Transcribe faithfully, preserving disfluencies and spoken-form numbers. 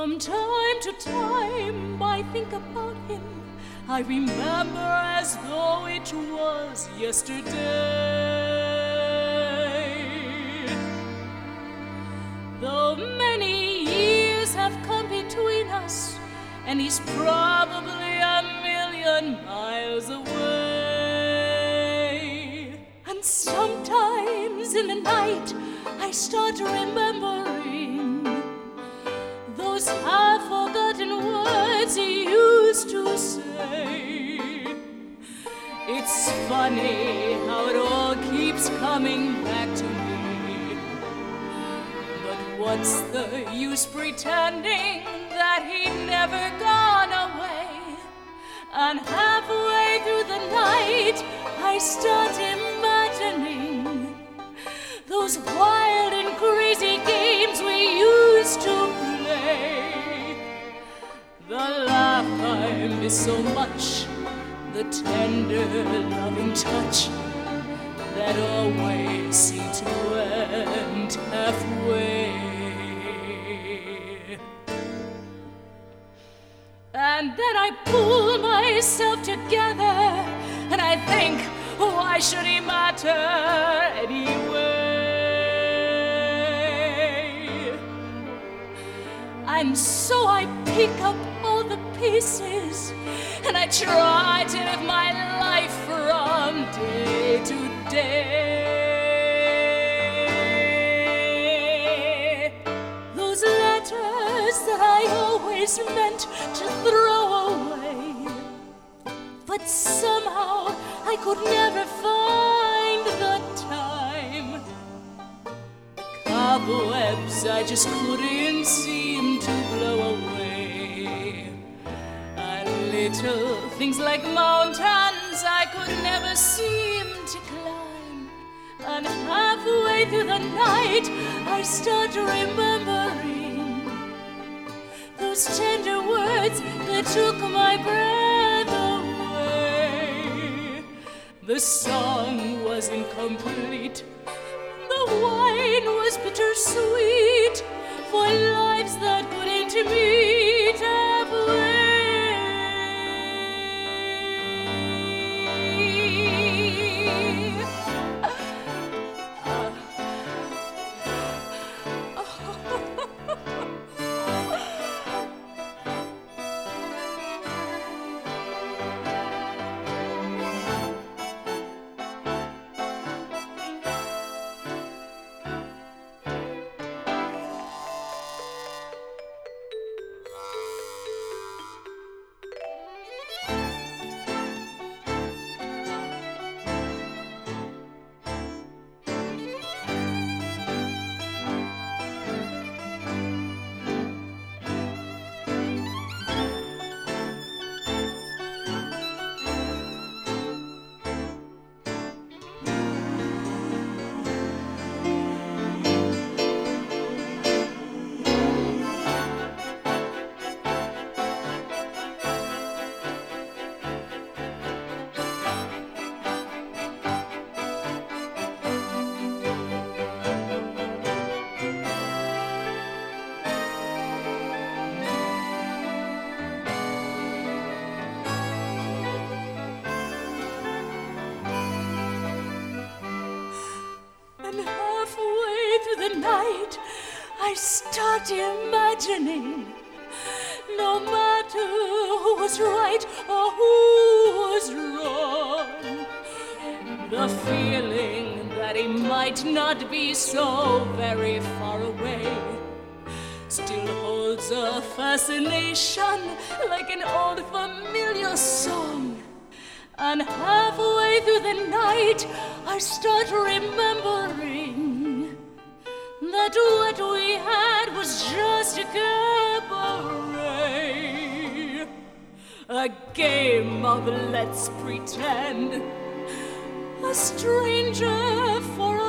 From time to time I think about him. I remember as though it was yesterday. Though many years have come between us, and he's probably a million miles away. And sometimes in the night I start remembering those half-forgotten words he used to say. It's funny how it all keeps coming back to me. But what's the use pretending that he'd never gone away? And halfway through the night I start imagining those wild and crazy games we used to play. The laugh I miss so much, the tender, loving touch that always seemed to end halfway. And then I pull myself together and I think, why should he matter anyway? And so I pick up all the pieces and I try to live my life from day to day. Those letters that I always meant to throw away, but somehow I could never find the time. Cobwebs I just couldn't seem to blow away. And little things like mountains I could never seem to climb. And halfway through the night I start remembering those tender words that took my breath away. The song was incomplete, the wine was bittersweet, for lives that couldn't meet halfway. Night, I start imagining, no matter who was right or who was wrong, the feeling that he might not be so very far away still holds a fascination like an old familiar song. And halfway through the night I start remembering that what we had was just a cabaret, a game of let's pretend, a stranger for